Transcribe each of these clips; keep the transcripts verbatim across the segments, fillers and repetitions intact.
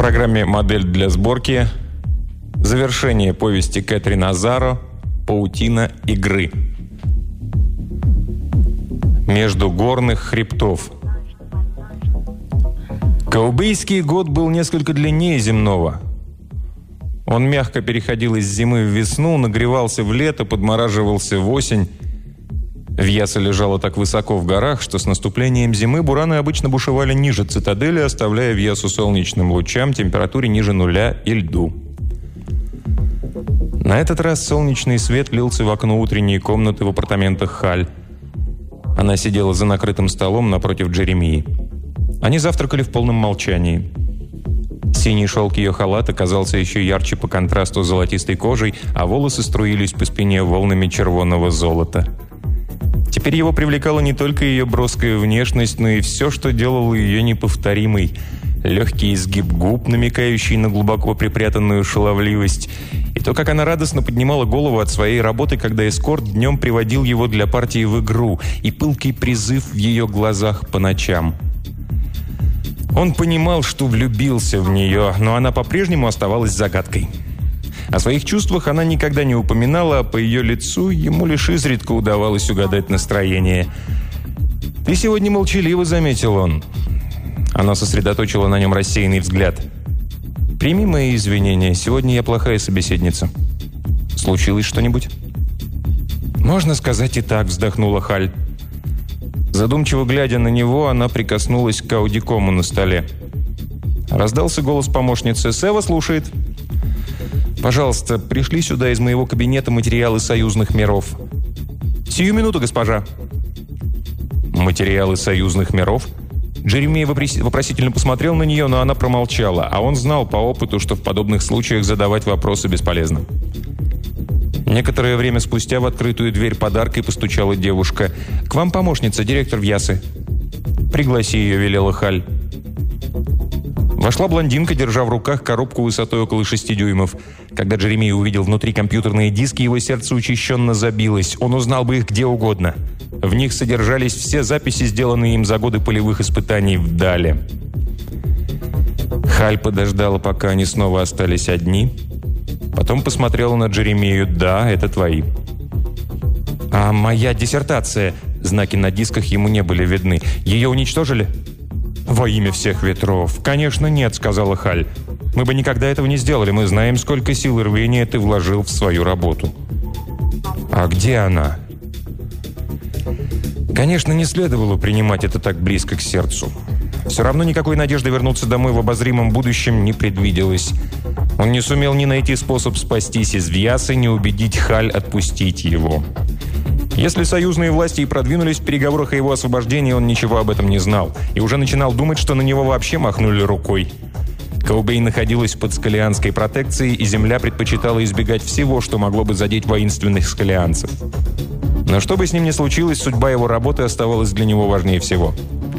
программе «Модель для сборки» завершение повести Кэтрин Азаро «Паутина игры». Между горных хребтов. Каубейский год был несколько длиннее земного. Он мягко переходил из зимы в весну, нагревался в лето, подмораживался в осень. Вьяса лежала так высоко в горах, что с наступлением зимы бураны обычно бушевали ниже цитадели, оставляя Вьясу солнечным лучам, температуре ниже нуля и льду. На этот раз солнечный свет лился в окно утренней комнаты в апартаментах Халь. Она сидела за накрытым столом напротив Джеремии. Они завтракали в полном молчании. Синий шелк ее халата казался еще ярче по контрасту с золотистой кожей, а волосы струились по спине волнами червонного золота. Теперь его привлекала не только ее броская внешность, но и все, что делало ее неповторимой. Легкий изгиб губ, намекающий на глубоко припрятанную шаловливость, и то, как она радостно поднимала голову от своей работы, когда эскорт днем приводил его для партии в игру, и пылкий призыв в ее глазах по ночам. Он понимал, что влюбился в нее, но она по-прежнему оставалась загадкой. О своих чувствах она никогда не упоминала, а по ее лицу ему лишь изредка удавалось угадать настроение. «Ты сегодня молчаливо», — заметил он. Она сосредоточила на нем рассеянный взгляд. «Прими мои извинения, сегодня я плохая собеседница. Случилось что-нибудь?» «Можно сказать и так», — вздохнула Халь. Задумчиво глядя на него, она прикоснулась к аудикому на столе. Раздался голос помощницы. «Сева слушает». «Пожалуйста, пришли сюда из моего кабинета материалы союзных миров». «Сию минуту, госпожа». «Материалы союзных миров?» Джеремия вопросительно посмотрел на нее, но она промолчала, а он знал по опыту, что в подобных случаях задавать вопросы бесполезно. Некоторое время спустя в открытую дверь подаркой постучала девушка. «К вам помощница, директор Вьясы». «Пригласи ее», — велела Халь. Вошла блондинка, держа в руках коробку высотой около шести дюймов. Когда Джеремия увидел внутри компьютерные диски, его сердце учащенно забилось. Он узнал бы их где угодно. В них содержались все записи, сделанные им за годы полевых испытаний в Дале. Халь подождала, пока они снова остались одни. Потом посмотрела на Джеремию. «Да, это твои». «А моя диссертация?» Знаки на дисках ему не были видны. «Ее уничтожили?» «Во имя всех ветров». «Конечно, нет», — сказала Халь. «Мы бы никогда этого не сделали. Мы знаем, сколько сил и рвения ты вложил в свою работу». «А где она?» Конечно, не следовало принимать это так близко к сердцу. Все равно никакой надежды вернуться домой в обозримом будущем не предвиделось. Он не сумел ни найти способ спастись из Вьясы, ни убедить Халь отпустить его. Если союзные власти и продвинулись в переговорах о его освобождении, он ничего об этом не знал и уже начинал думать, что на него вообще махнули рукой. Каубей находилась под скалианской протекцией, и земля предпочитала избегать всего, что могло бы задеть воинственных скалианцев. Но что бы с ним ни случилось, судьба его работы оставалась для него важнее всего.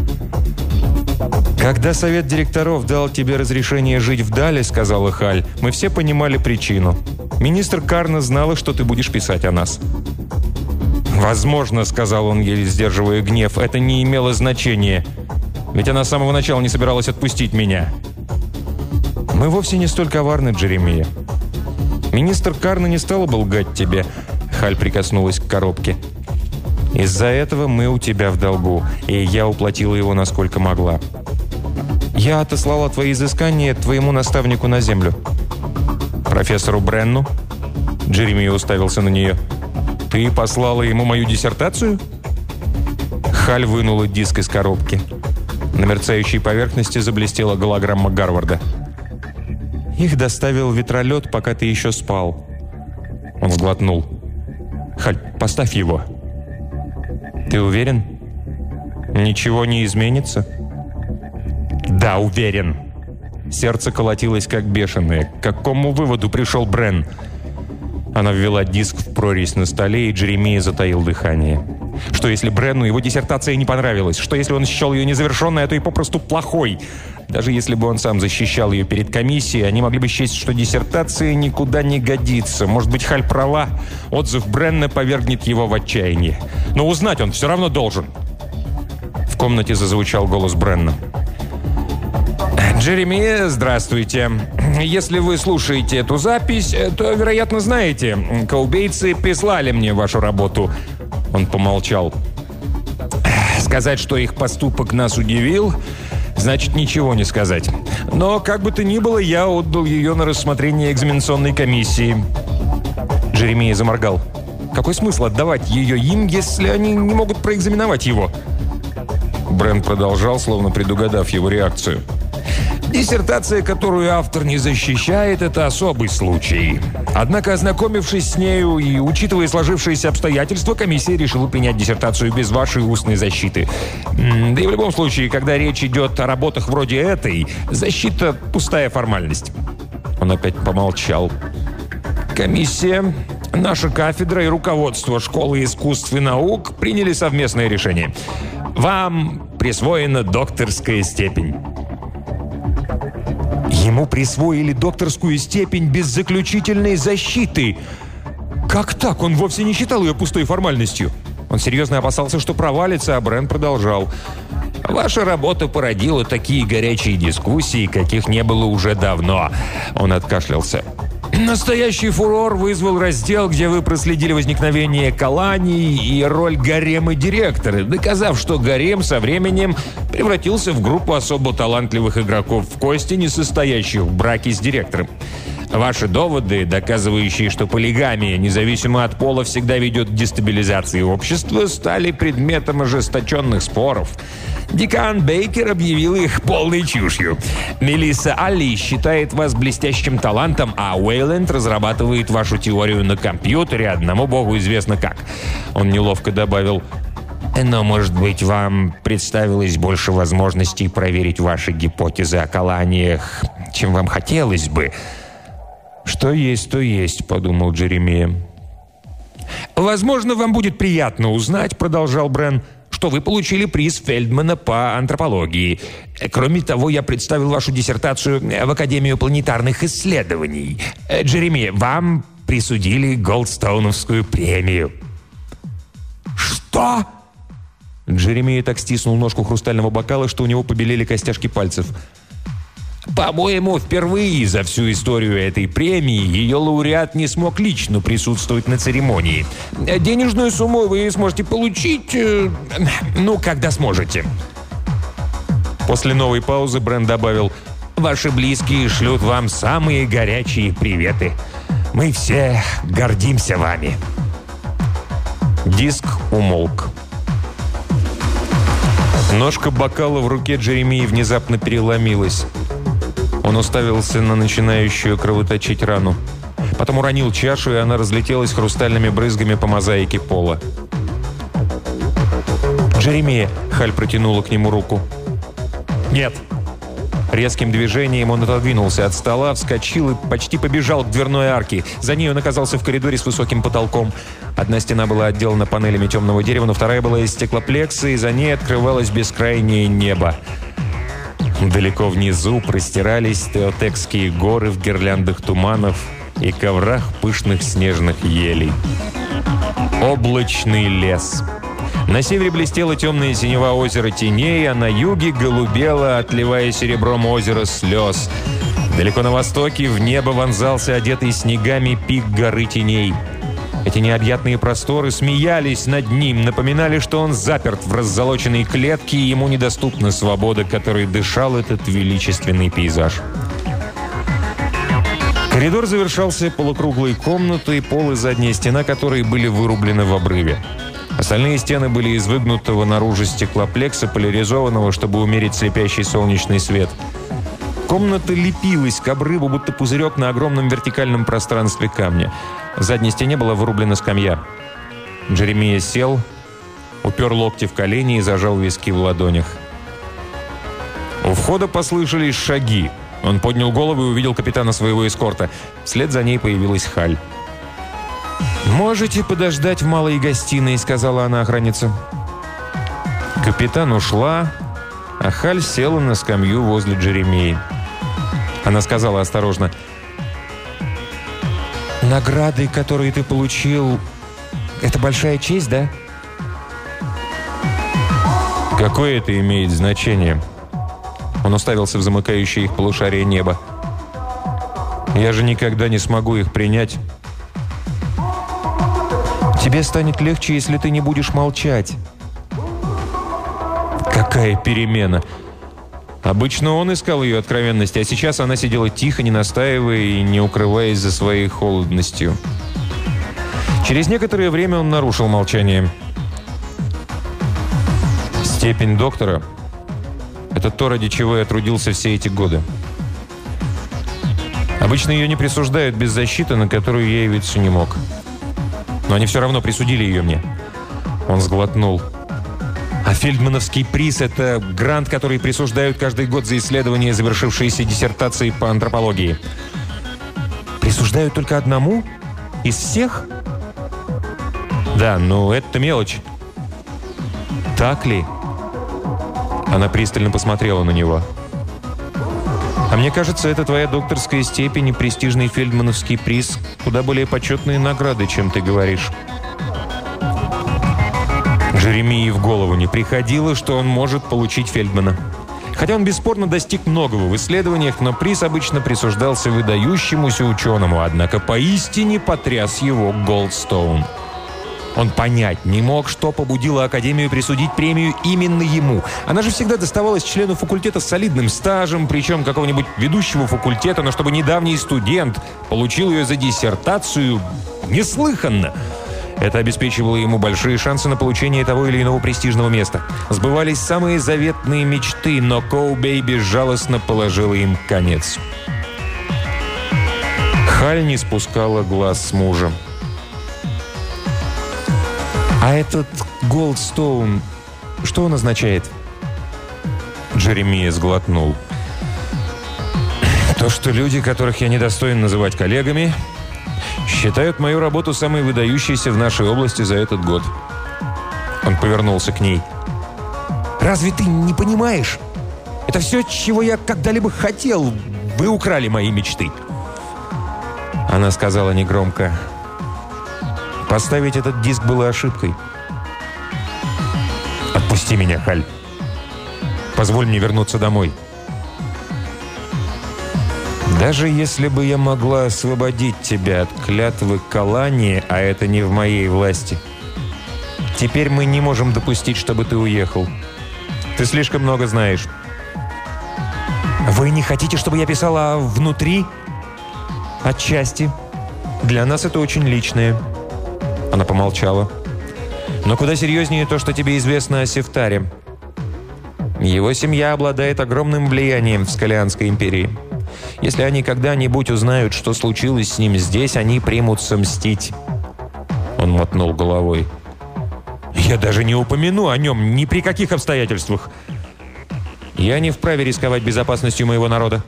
«Когда совет директоров дал тебе разрешение жить в Дале, — сказала Халь, — мы все понимали причину. Министр Карна знала, что ты будешь писать о нас». «Возможно, — сказал он, еле сдерживая гнев, — это не имело значения. Ведь она с самого начала не собиралась отпустить меня». «Мы вовсе не столь коварны, Джеремия. Министр Карна не стала бы лгать тебе». Халь прикоснулась к коробке. «Из-за этого мы у тебя в долгу, и я уплатила его насколько могла. Я отослала твои изыскания твоему наставнику на землю». «Профессору Бренну?» Джеремия уставился на нее. «Ты послала ему мою диссертацию?» Халь вынула диск из коробки. На мерцающей поверхности заблестела голограмма Гарварда. «Их доставил ветролет, пока ты еще спал». Он сглотнул. «Халь, поставь его». «Ты уверен? Ничего не изменится?» «Да, уверен». Сердце колотилось как бешеное. К какому выводу пришел Брен? Она ввела диск в прорезь на столе, и Джеремия затаил дыхание. Что если Бренну его диссертация не понравилась? Что если он счел ее незавершенной, а то и попросту плохой? Даже если бы он сам защищал ее перед комиссией, они могли бы счесть, что диссертация никуда не годится. Может быть, Халь права. Отзыв Бренна повергнет его в отчаяние. Но узнать он все равно должен. В комнате зазвучал голос Бренна. Джеремия, здравствуйте. Если вы слушаете эту запись, то, вероятно, знаете, каубейцы прислали мне вашу работу. Он помолчал. Сказать, что их поступок нас удивил, значит ничего не сказать. Но, как бы то ни было, я отдал ее на рассмотрение экзаменационной комиссии. Джеремия заморгал. Какой смысл отдавать ее им, если они не могут проэкзаменовать его? Брент продолжал, словно предугадав его реакцию. Диссертация, которую автор не защищает, это особый случай. Однако, ознакомившись с нею и учитывая сложившиеся обстоятельства, комиссия решила принять диссертацию без вашей устной защиты. Да и в любом случае, когда речь идет о работах вроде этой, защита – пустая формальность. Он опять помолчал. Комиссия, наша кафедра и руководство Школы искусств и наук приняли совместное решение. Вам присвоена докторская степень. Ему присвоили докторскую степень без заключительной защиты. Как так? Он вовсе не считал ее пустой формальностью. Он серьезно опасался, что провалится, а Брент продолжал. Ваша работа породила такие горячие дискуссии, каких не было уже давно. Он откашлялся. Настоящий фурор вызвал раздел, где вы проследили возникновение колоний и роль гарема директора, доказав, что гарем со временем превратился в группу особо талантливых игроков в кости, не состоящих в браке с директором. Ваши доводы, доказывающие, что полигамия, независимо от пола, всегда ведет к дестабилизации общества, стали предметом ожесточенных споров. Декан Бейкер объявил их полной чушью. Мелисса Алли считает вас блестящим талантом, а Уэйленд разрабатывает вашу теорию на компьютере, одному богу известно как. Он неловко добавил: «Но, может быть, вам представилось больше возможностей проверить ваши гипотезы о колониях, чем вам хотелось бы». «Что есть, то есть», — подумал Джеремия. «Возможно, вам будет приятно узнать», — продолжал Брен, «что вы получили приз Фельдмана по антропологии. Кроме того, я представил вашу диссертацию в Академию планетарных исследований. Джеремия, вам присудили Голдстоуновскую премию». «Что?» Джеремия так стиснул ножку хрустального бокала, что у него побелели костяшки пальцев. «По-моему, впервые за всю историю этой премии ее лауреат не смог лично присутствовать на церемонии. Денежную сумму вы сможете получить, э, ну, когда сможете». После новой паузы Брент добавил: «Ваши близкие шлют вам самые горячие приветы. Мы все гордимся вами». Диск умолк. Ножка бокала в руке Джеремии внезапно переломилась. Он уставился на начинающую кровоточить рану. Потом уронил чашу, и она разлетелась хрустальными брызгами по мозаике пола. «Джеремия!» — Халь протянула к нему руку. «Нет!» Резким движением он отодвинулся от стола, вскочил и почти побежал к дверной арке. За ней он оказался в коридоре с высоким потолком. Одна стена была отделана панелями темного дерева, но вторая была из стеклоплекса, и за ней открывалось бескрайнее небо. Далеко внизу простирались теотекские горы в гирляндах туманов и коврах пышных снежных елей. Облачный лес. На севере блестело темное синева озера теней, а на юге голубело, отливая серебром озеро слез. Далеко на востоке в небо вонзался одетый снегами пик горы теней. Эти необъятные просторы смеялись над ним, напоминали, что он заперт в раззолоченной клетке, и ему недоступна свобода, которой дышал этот величественный пейзаж. Коридор завершался полукруглой комнатой, пол и задняя стена которой были вырублены в обрыве. Остальные стены были из выгнутого наружу стеклоплекса, поляризованного, чтобы умерить слепящий солнечный свет. Комната лепилась к обрыву, будто пузырек на огромном вертикальном пространстве камня. В задней стене была вырублена скамья. Джеремия сел, упер локти в колени и зажал виски в ладонях. У входа послышались шаги. Он поднял голову и увидел капитана своего эскорта. Вслед за ней появилась Халь. «Можете подождать в малой гостиной», — сказала она охраннице. Капитан ушла, а Халь села на скамью возле Джеремии. Она сказала осторожно: «Награды, которые ты получил, это большая честь, да?» «Какое это имеет значение?» Он уставился в замыкающее их полушарие неба. «Я же никогда не смогу их принять». «Тебе станет легче, если ты не будешь молчать». «Какая перемена!» Обычно он искал ее откровенности, а сейчас она сидела тихо, не настаивая и не укрываясь за своей холодностью. Через некоторое время он нарушил молчание. «Степень доктора – это то, ради чего я трудился все эти годы. Обычно ее не присуждают без защиты, на которую я явиться не мог. Но они все равно присудили ее мне». Он сглотнул. «А Фельдмановский приз – это грант, который присуждают каждый год за исследования, завершившиеся диссертацией по антропологии». «Присуждают только одному? Из всех?» «Да, ну это мелочь». «Так ли?» Она пристально посмотрела на него. «А мне кажется, это твоя докторская степень и престижный фельдмановский приз куда более почетные награды, чем ты говоришь». Джеремии в голову не приходило, что он может получить Фельдмана. Хотя он бесспорно достиг многого в исследованиях, но приз обычно присуждался выдающемуся ученому, однако поистине потряс его Голдстоун. Он понять не мог, что побудило Академию присудить премию именно ему. Она же всегда доставалась члену факультета с солидным стажем, причем какого-нибудь ведущего факультета, но чтобы недавний студент получил ее за диссертацию, неслыханно. Это обеспечивало ему большие шансы на получение того или иного престижного места. Сбывались самые заветные мечты, но Коубей безжалостно положила им конец. Халь не спускала глаз с мужа. «А этот Голдстоун, что он означает?» Джеремия сглотнул. «То, что люди, которых я недостоин называть коллегами, считают мою работу самой выдающейся в нашей области за этот год». Он повернулся к ней. «Разве ты не понимаешь? Это все, чего я когда-либо хотел. Вы украли мои мечты». Она сказала негромко: «Поставить этот диск было ошибкой. Отпусти меня, Халь. Позволь мне вернуться домой». «Даже если бы я могла освободить тебя от клятвы Калани, а это не в моей власти, теперь мы не можем допустить, чтобы ты уехал. Ты слишком много знаешь». «Вы не хотите, чтобы я писала внутри?» «Отчасти. Для нас это очень личное». Она помолчала. «Но куда серьезнее то, что тебе известно о Сефтаре. Его семья обладает огромным влиянием в Скалианской империи. Если они когда-нибудь узнают, что случилось с ним здесь, они примутся мстить». Он мотнул головой. «Я даже не упомяну о нем ни при каких обстоятельствах. Я не вправе рисковать безопасностью моего народа».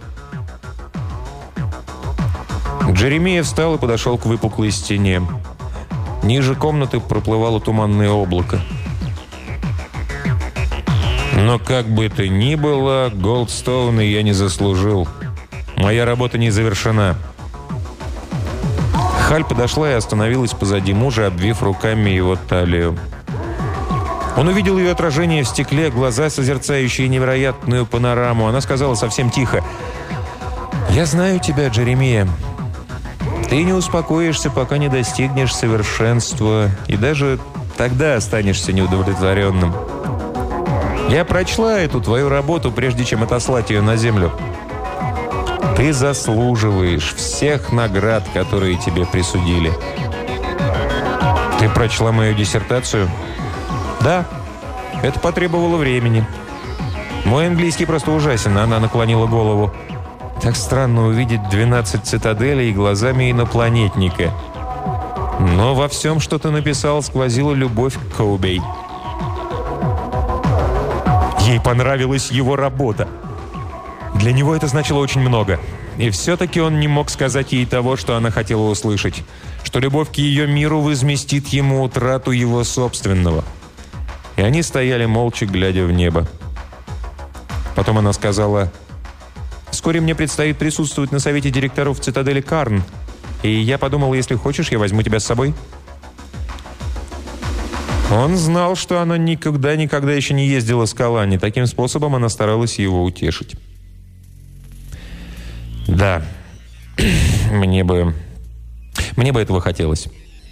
Джеремия встал и подошел к выпуклой стене. Ниже комнаты проплывало туманное облако. «Но как бы то ни было, Голдстоуна я не заслужил. Моя работа не завершена». Халь подошла и остановилась позади мужа, обвив руками его талию. Он увидел ее отражение в стекле, глаза, созерцающие невероятную панораму. Она сказала совсем тихо: «Я знаю тебя, Джеремия. Ты не успокоишься, пока не достигнешь совершенства, и даже тогда останешься неудовлетворенным. Я прочла эту твою работу, прежде чем отослать ее на землю. Ты заслуживаешь всех наград, которые тебе присудили». «Ты прочла мою диссертацию?» «Да, это потребовало времени. Мой английский просто ужасен», — она наклонила голову. «Так странно увидеть двенадцать цитаделей глазами инопланетника. Но во всем, что ты написал, сквозила любовь к Коубей». Ей понравилась его работа. Для него это значило очень много. И все-таки он не мог сказать ей того, что она хотела услышать. Что любовь к ее миру возместит ему утрату его собственного. И они стояли молча, глядя в небо. Потом она сказала: «Вскоре мне предстоит присутствовать на совете директоров в цитадели Карн. И я подумала, если хочешь, я возьму тебя с собой». Он знал, что она никогда-никогда еще не ездила с Калани. Таким способом она старалась его утешить. «Да, мне бы... мне бы этого хотелось».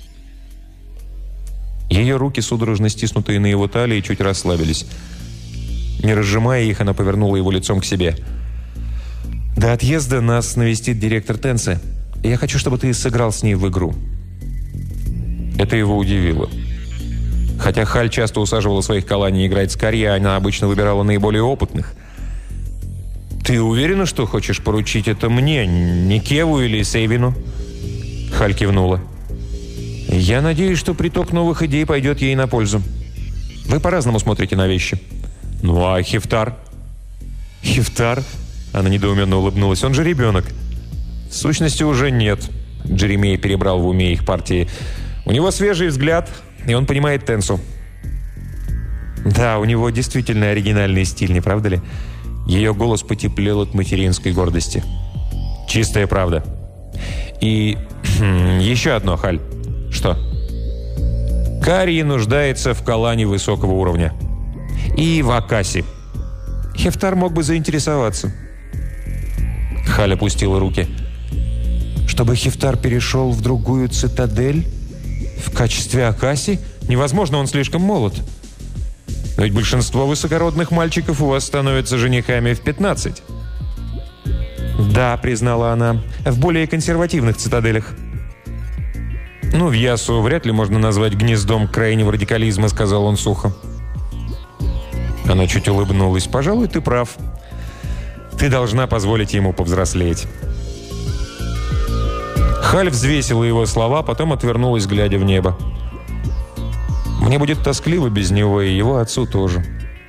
Ее руки, судорожно стиснутые на его талии, чуть расслабились. Не разжимая их, она повернула его лицом к себе. «До отъезда нас навестит директор Тенсе. Я хочу, чтобы ты сыграл с ней в игру». Это его удивило. Хотя Халь часто усаживала своих Калани играть с Карьи, она обычно выбирала наиболее опытных. «Ты уверена, что хочешь поручить это мне, не Кеву или Сейвину?» Халь кивнула. «Я надеюсь, что приток новых идей пойдет ей на пользу. Вы по-разному смотрите на вещи». «Ну а Хифтар?» «Хифтар?» Она недоуменно улыбнулась. «Он же ребенок». «В сущности, уже нет». Джеремия перебрал в уме их партии. «У него свежий взгляд, и он понимает Тенсу». «Да, у него действительно оригинальный стиль, не правда ли?» Ее голос потеплел от материнской гордости. «Чистая правда». «И еще одно, Халь». «Что?» «Карьи нуждается в Калани высокого уровня. И в Акаси. Хефтар мог бы заинтересоваться». Халь опустила руки. «Чтобы Хефтар перешел в другую цитадель? В качестве Акаси? Невозможно, он слишком молод. Но ведь большинство высокородных мальчиков у вас становятся женихами в пятнадцать». «Да», — признала она, — «в более консервативных цитаделях». «Ну, в Ясу вряд ли можно назвать гнездом крайнего радикализма», — сказал он сухо. Она чуть улыбнулась. «Пожалуй, ты прав. Ты должна позволить ему повзрослеть». Халь взвесила его слова, потом отвернулась, глядя в небо. «Мне будет тоскливо без него, и его отцу тоже».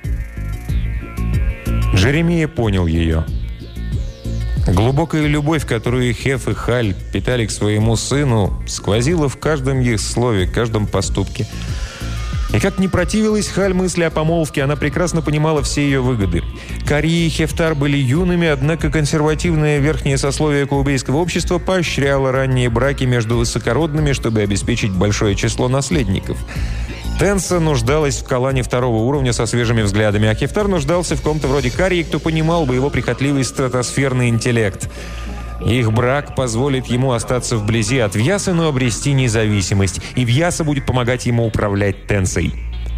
Джеремия понял ее. Глубокая любовь, которую Хеф и Халь питали к своему сыну, сквозила в каждом их слове, каждом поступке. И как ни противилась Халь мысли о помолвке, она прекрасно понимала все ее выгоды. Карьи и Хефтар были юными, однако консервативное верхнее сословие каубейского общества поощряло ранние браки между высокородными, чтобы обеспечить большое число наследников. Тенса нуждалась в Калане второго уровня со свежими взглядами, а Хефтар нуждался в ком-то вроде Карьи, кто понимал бы его прихотливый стратосферный интеллект. Их брак позволит ему остаться вблизи от Вьясы, но обрести независимость, и Вьяса будет помогать ему управлять Тенсой.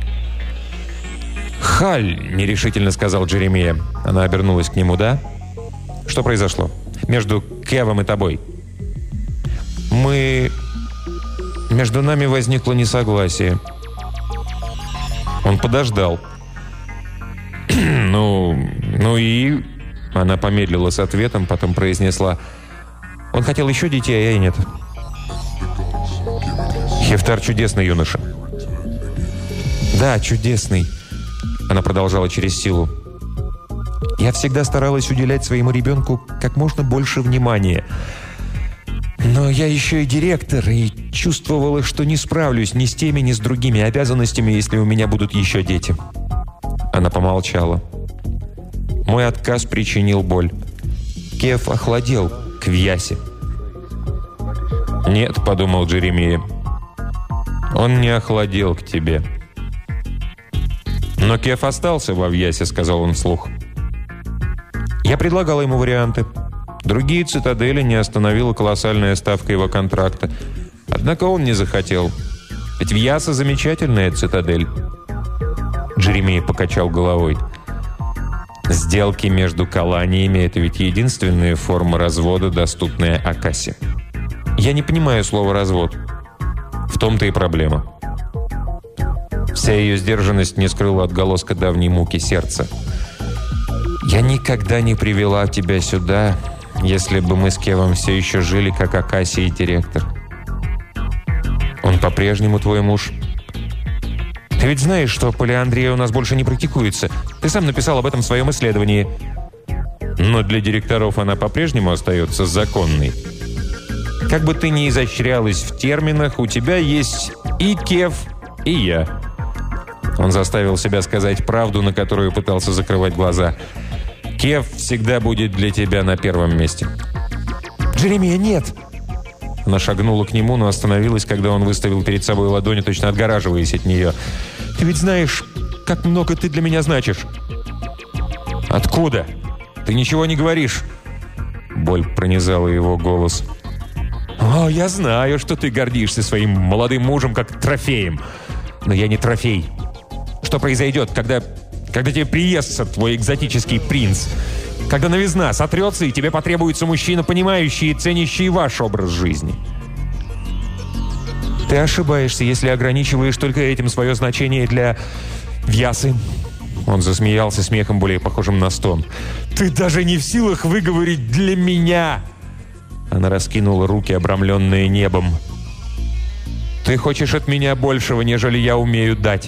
«Халь», — нерешительно сказал Джеремия. Она обернулась к нему. «Да? Что произошло? Между Кевом и тобой?» «Мы... Между нами возникло несогласие». Он подождал. «Ну... ну и...» Она помедлила с ответом, потом произнесла: «Он хотел еще детей, а я и нет». «Хефтар чудесный юноша». «Да, чудесный», — она продолжала через силу. «Я всегда старалась уделять своему ребенку как можно больше внимания. Но я еще и директор, и чувствовала, что не справлюсь ни с теми, ни с другими обязанностями, если у меня будут еще дети». Она помолчала. Мой отказ причинил боль. Кев охладел к Вьясе. «Нет», — подумал Джеремия, — «он не охладел к тебе». «Но Кев остался во Вьясе», — сказал он вслух. Я предлагал ему варианты. Другие цитадели не остановила колоссальная ставка его контракта. Однако он не захотел. Ведь Вьяса — замечательная цитадель. Джеремия покачал головой. «Сделки между колониями — это ведь единственная форма развода, доступная Акаси. Я не понимаю слова «развод». В том-то и проблема». Вся ее сдержанность не скрыла отголоска давней муки сердца. «Я никогда не привела тебя сюда, если бы мы с Кевом все еще жили, как Акаси и директор. Он по-прежнему твой муж. Ты ведь знаешь, что полиандрия у нас больше не практикуется. Ты сам написал об этом в своем исследовании». «Но для директоров она по-прежнему остается законной. Как бы ты ни изощрялась в терминах, у тебя есть и Кев, и я». Он заставил себя сказать правду, на которую пытался закрывать глаза. «Кев всегда будет для тебя на первом месте». «Джеремия, нет!» Она шагнула к нему, но остановилась, когда он выставил перед собой ладони, точно отгораживаясь от нее. «Ты ведь знаешь, как много ты для меня значишь!» «Откуда? Ты ничего не говоришь!» Боль пронизала его голос. «О, я знаю, что ты гордишься своим молодым мужем как трофеем. Но я не трофей. Что произойдет, когда, когда тебе приестся твой экзотический принц? Когда новизна сотрется, и тебе потребуется мужчина, понимающий и ценящий ваш образ жизни?» «Ты ошибаешься, если ограничиваешь только этим свое значение для Вьясы». Он засмеялся смехом, более похожим на стон. «Ты даже не в силах выговорить «для меня». Она раскинула руки, обрамленные небом. «Ты хочешь от меня большего, нежели я умею дать».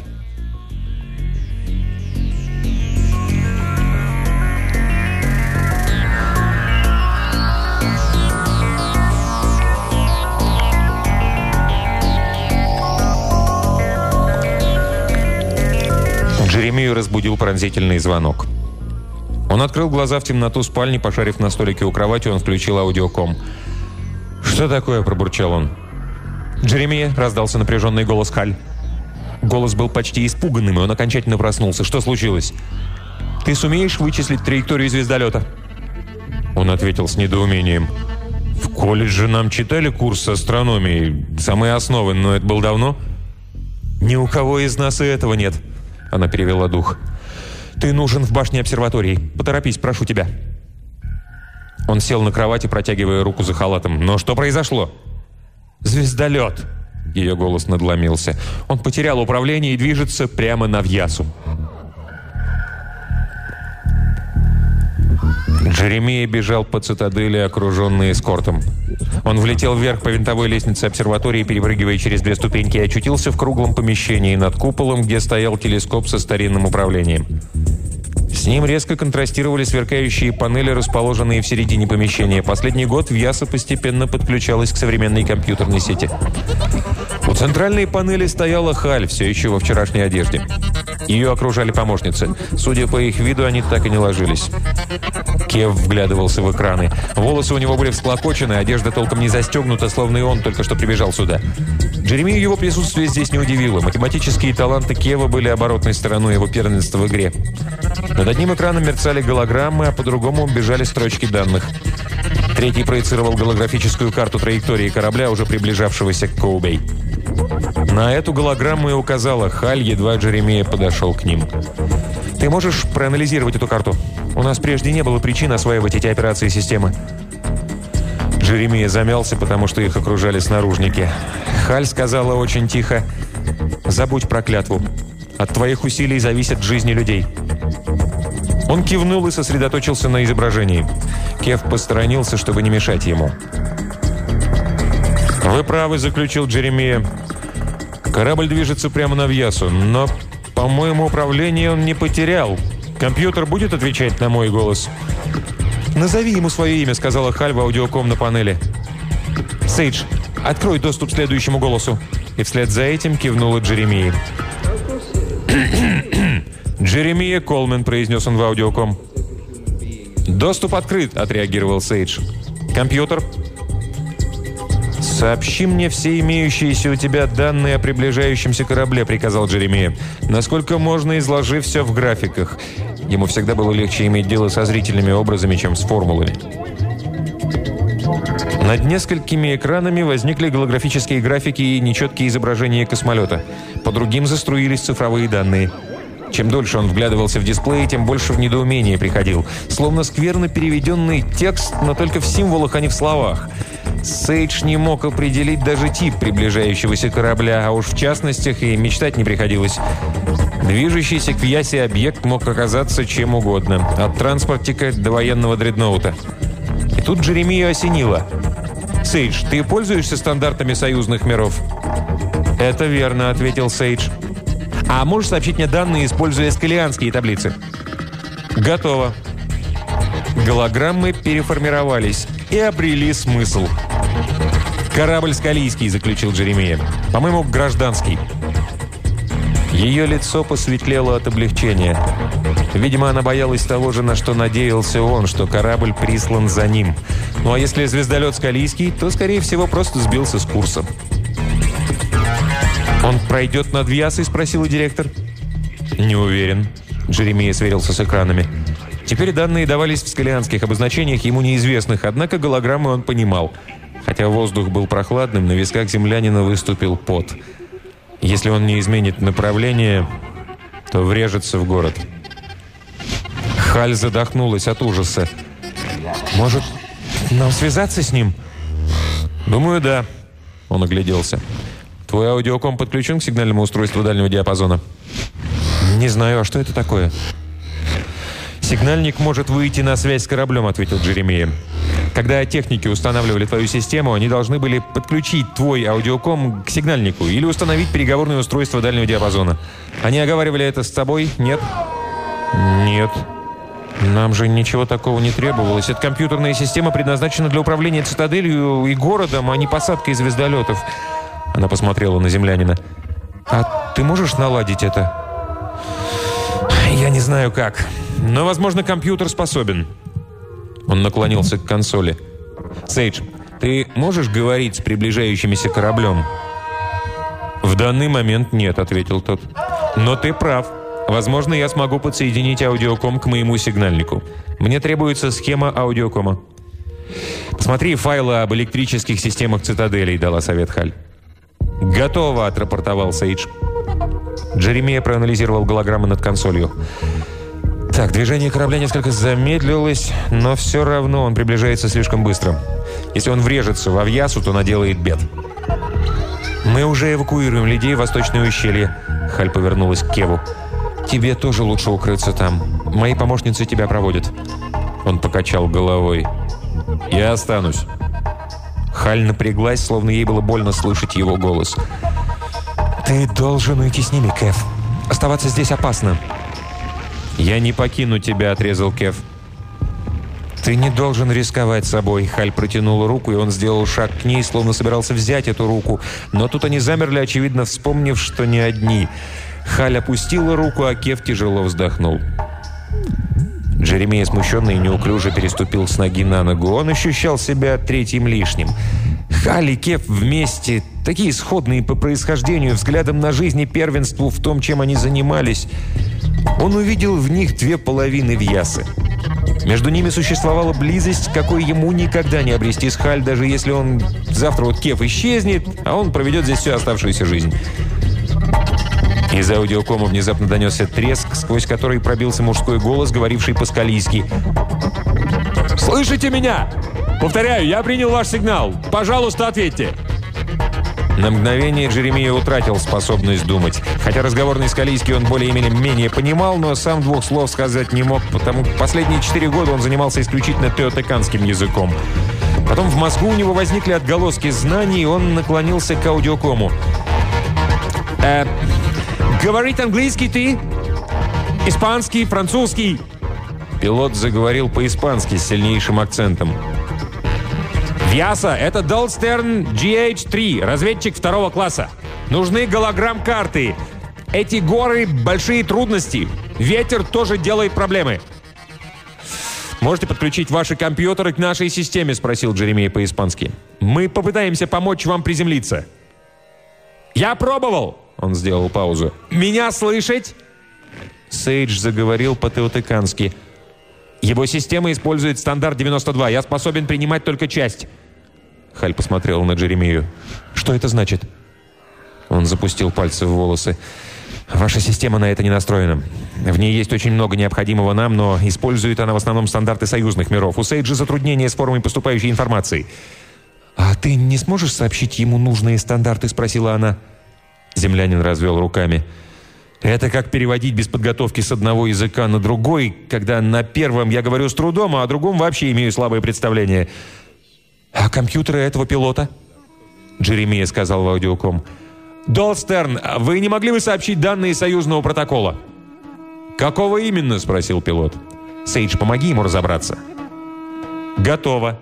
Джеремию разбудил пронзительный звонок. Он открыл глаза в темноту спальни, пошарив на столике у кровати, он включил аудиоком. «Что такое?» – пробурчал он. «Джеремия!» – раздался напряженный голос Халь. Голос был почти испуганным, и он окончательно проснулся. «Что случилось?» «Ты сумеешь вычислить траекторию звездолета?» Он ответил с недоумением. «В колледже нам читали курс астрономии, самые основы, но это было давно». «Ни у кого из нас и этого нет». Она перевела дух. «Ты нужен в башне обсерватории. Поторопись, прошу тебя». Он сел на кровати, протягивая руку за халатом. «Но что произошло?» «Звездолет!» Ее голос надломился. «Он потерял управление и движется прямо на Вьясу». Джеремия бежал по цитадели, окруженный эскортом. Он влетел вверх по винтовой лестнице обсерватории, перепрыгивая через две ступеньки, и очутился в круглом помещении над куполом, где стоял телескоп со старинным управлением. С ним резко контрастировали сверкающие панели, расположенные в середине помещения. Последний год Вьяса постепенно подключалась к современной компьютерной сети. У центральной панели стояла Халь, все еще во вчерашней одежде. Ее окружали помощницы. Судя по их виду, они так и не ложились. Кев вглядывался в экраны. Волосы у него были всклокочены, одежда толком не застегнута, словно и он только что прибежал сюда. Джеремию его присутствие здесь не удивило. Математические таланты Кева были оборотной стороной его первенства в игре. Над одним экраном мерцали голограммы, а по-другому бежали строчки данных. Третий проецировал голографическую карту траектории корабля, уже приближавшегося к Коубей. На эту голограмму и указала Халь, едва Джеремия подошел к ним. «Ты можешь проанализировать эту карту? У нас прежде не было причин осваивать эти операции системы». Джеремия замялся, потому что их окружали снаружники. Халь сказала очень тихо: «Забудь про клятву. От твоих усилий зависят жизни людей». Он кивнул и сосредоточился на изображении. Кев посторонился, чтобы не мешать ему. «Вы правы», — заключил Джеремия. «Корабль движется прямо на Вьясу, но, по-моему, управление он не потерял. Компьютер будет отвечать на мой голос?» «Назови ему свое имя», — сказала Халь в аудиоком на панели. «Сейдж, открой доступ к следующему голосу». И вслед за этим кивнула Джеремия. «Джеремия Колмен», — произнес он в аудиоком. «Доступ открыт», — отреагировал Сейдж. «Компьютер?» «Сообщи мне все имеющиеся у тебя данные о приближающемся корабле», — приказал Джеремия. «Насколько можно, изложи все в графиках». Ему всегда было легче иметь дело со зрительными образами, чем с формулами. Над несколькими экранами возникли голографические графики и нечеткие изображения космолета. По другим заструились цифровые данные. Чем дольше он вглядывался в дисплей, тем больше в недоумение приходил. Словно скверно переведенный текст, но только в символах, а не в словах. Сейдж не мог определить даже тип приближающегося корабля, а уж в частностях и мечтать не приходилось. Движущийся к Вьясе объект мог оказаться чем угодно. От транспортика до военного дредноута. И тут Джеремию осенило. «Сейдж, ты пользуешься стандартами союзных миров?» «Это верно», — ответил Сейдж. «А можешь сообщить мне данные, используя скалианские таблицы?» «Готово». Голограммы переформировались и обрели смысл. «Корабль скалийский», — заключил Джеремия. «По-моему, гражданский». Ее лицо посветлело от облегчения. Видимо, она боялась того же, на что надеялся он, что корабль прислан за ним. Ну а если звездолет скалийский, то, скорее всего, просто сбился с курса. «Он пройдет над Вьясой?» – спросила директор. «Не уверен». Джеремия сверился с экранами. Теперь данные давались в скалианских обозначениях, ему неизвестных, однако голограммы он понимал. Хотя воздух был прохладным, на висках землянина выступил пот. Если он не изменит направление, то врежется в город. Халь задохнулась от ужаса. «Может, нам связаться с ним?» «Думаю, да». Он огляделся. «Твой аудиоком подключен к сигнальному устройству дальнего диапазона?» «Не знаю, а что это такое?» «Сигнальник может выйти на связь с кораблем», — ответил Джеремия. «Когда техники устанавливали твою систему, они должны были подключить твой аудиоком к сигнальнику или установить переговорное устройство дальнего диапазона. Они оговаривали это с тобой? Нет?» «Нет. Нам же ничего такого не требовалось. Эта компьютерная система предназначена для управления цитаделью и городом, а не посадкой звездолетов». Она посмотрела на землянина. «А ты можешь наладить это?» «Я не знаю как, но, возможно, компьютер способен». Он наклонился к консоли. «Сейдж, ты можешь говорить с приближающимся кораблем?» «В данный момент нет», — ответил тот. «Но ты прав. Возможно, я смогу подсоединить аудиоком к моему сигнальнику. Мне требуется схема аудиокома». «Посмотри файлы об электрических системах цитаделей», — дала совет Халь. «Готово», — отрапортовал Сейдж. Джеремия проанализировал голограммы над консолью. Так, движение корабля несколько замедлилось, но все равно он приближается слишком быстро. Если он врежется во Вьясу, то наделает бед. «Мы уже эвакуируем людей в Восточное ущелье», — Халь повернулась к Кеву. «Тебе тоже лучше укрыться там. Мои помощницы тебя проводят». Он покачал головой. «Я останусь». Халь напряглась, словно ей было больно слышать его голос. «Ты должен уйти с ними, Кев. Оставаться здесь опасно». «Я не покину тебя», — отрезал Кев. «Ты не должен рисковать собой». Халь протянула руку, и он сделал шаг к ней, словно собирался взять эту руку. Но тут они замерли, очевидно, вспомнив, что не одни. Халь опустила руку, а Кев тяжело вздохнул. Джеремия, смущенный и неуклюже, переступил с ноги на ногу. Он ощущал себя третьим лишним. Халь и Кев вместе, такие сходные по происхождению, взглядом на жизнь и первенству в том, чем они занимались. Он увидел в них две половины Вьясы. Между ними существовала близость, какой ему никогда не обрести с Халь, даже если он завтра вот Кев исчезнет, а он проведет здесь всю оставшуюся жизнь. Из аудиокома внезапно донесся треск, сквозь который пробился мужской голос, говоривший по-скалийски. «Слышите меня? Повторяю, я принял ваш сигнал. Пожалуйста, ответьте!» На мгновение Джеремия утратил способность думать. Хотя разговорный скалийский он более-менее понимал, но сам двух слов сказать не мог, потому что последние четыре года он занимался исключительно теотеканским языком. Потом в мозгу у него возникли отголоски знаний, и он наклонился к аудиокому. «Э, говорит английский ты? Испанский, французский?» Пилот заговорил по-испански с сильнейшим акцентом. «Вьяса, это Долстерн джи эйч три, разведчик второго класса. Нужны голограмм-карты. Эти горы – большие трудности. Ветер тоже делает проблемы». «Можете подключить ваши компьютеры к нашей системе?» – спросил Джеремия по-испански. «Мы попытаемся помочь вам приземлиться». «Я пробовал!» – он сделал паузу. «Меня слышать?» Сейдж заговорил по-теотекански. «Его система использует стандарт девяносто два. Я способен принимать только часть». Халь посмотрел на Джеремию. «Что это значит?» Он запустил пальцы в волосы. «Ваша система на это не настроена. В ней есть очень много необходимого нам, но использует она в основном стандарты союзных миров. У Сейджа затруднения с формой поступающей информации». «А ты не сможешь сообщить ему нужные стандарты?» – спросила она. Землянин развел руками. «Это как переводить без подготовки с одного языка на другой, когда на первом я говорю с трудом, а о другом вообще имею слабое представление». «А компьютеры этого пилота?» Джеремия сказал в аудиоком. «Долстерн, вы не могли бы сообщить данные союзного протокола?» «Какого именно?» – спросил пилот. «Сейдж, помоги ему разобраться». «Готово».